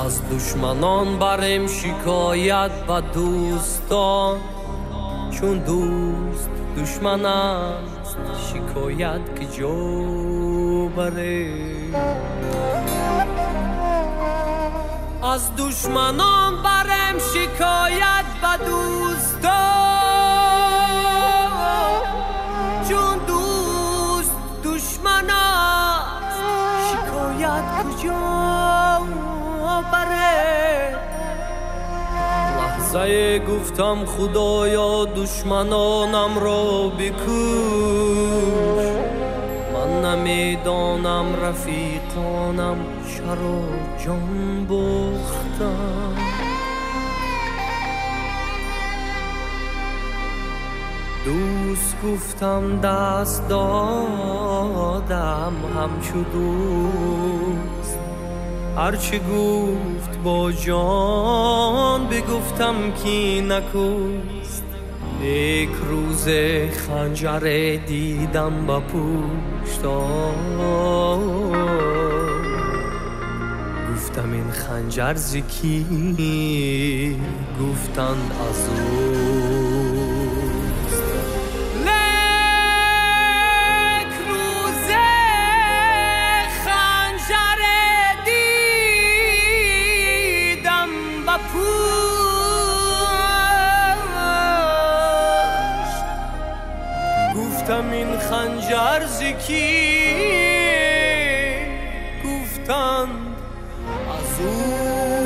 از دشمنان برم شکایت و دوستان، چون دوست دشمن است شکایت که جو بره. از دشمنان برم شکایت و دوستان، چون دوست دشمن است شکایت کجا بره. لحظه گفتم خدایا دشمنانم را بکش، من نمیدانم رفیقانم چرا جان باختم. دوست گفتم دست دادم همچو دوست، هرچی گفت با جان بگفتم کی نکوست. یک روز خنجر دیدم با پوشتان، گفتم این خنجر زکی، گفتند از اوست. یک روز خنجر دیدم با پوشت، گفتم این خنجر زکی، گفتند از اوست.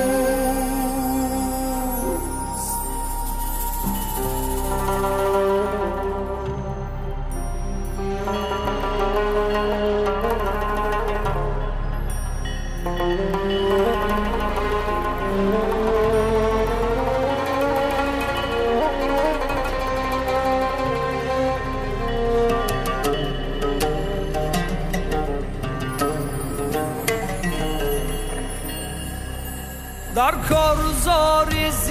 در کارزار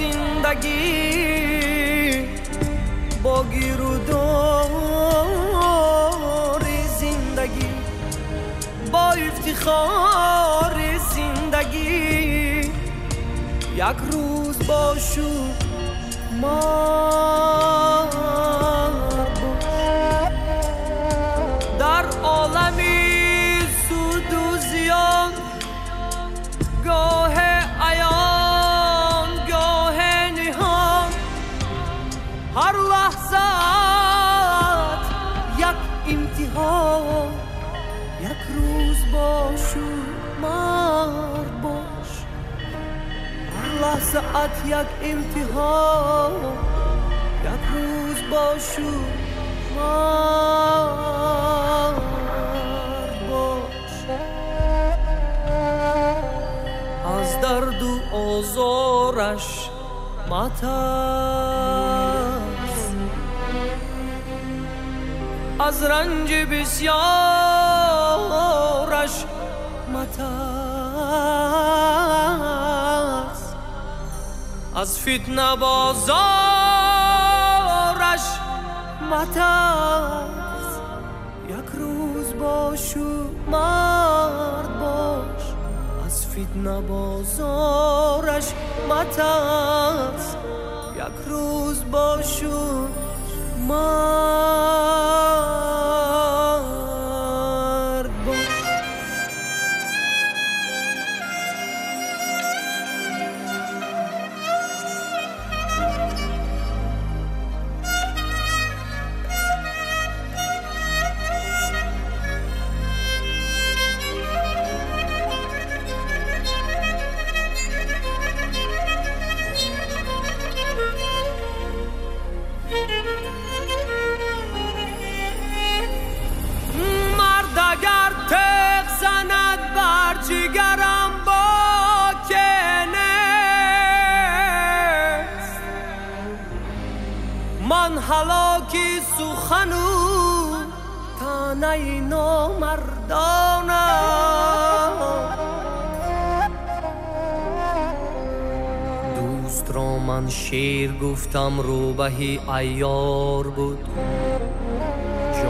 زندگی با گیرودار زندگی، با افتخار زندگی، یک روز باشو مار باش. در عالمی سود و زیان، گاه عیان گاه نهان، هر لحظه یک امتحان. یک روز باشو مرد باش، هر لحظه یک امتحان. یک روز باشو مرد باش. از درد و آزارش مترس، از رنج بسیارش مترس، از فتنه بازارش مترس. یک روز باشو مرد باش، از فتنه بازارش مترس. یک روز باشو مرد باش. جگرم با کنست، من هلاکی سخنو تانه نامردانم. دوست را من شیر گفتم روبهی عیار بود،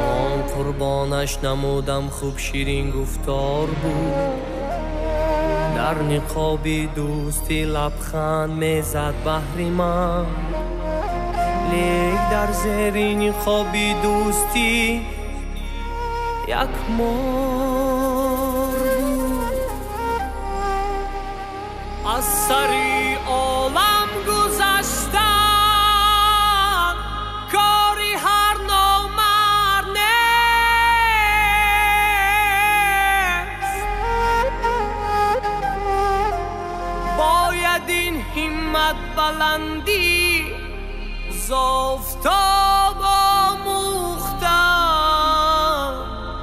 جان قربانش نمودم خوب شیرین گفتار بود. در نقابی دوستی لبخند میزد بهر من، لیک در زیر خوابی دوستی یک مار بود. از سری عالم گذشتن کاری هر نامرد نیست، باید این همت بلندی ز آفتاب آموختن،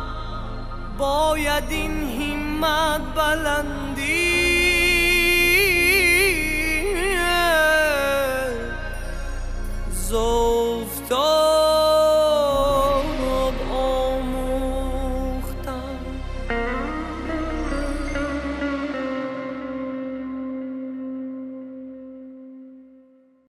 باید این همت بلندی ز آفتاب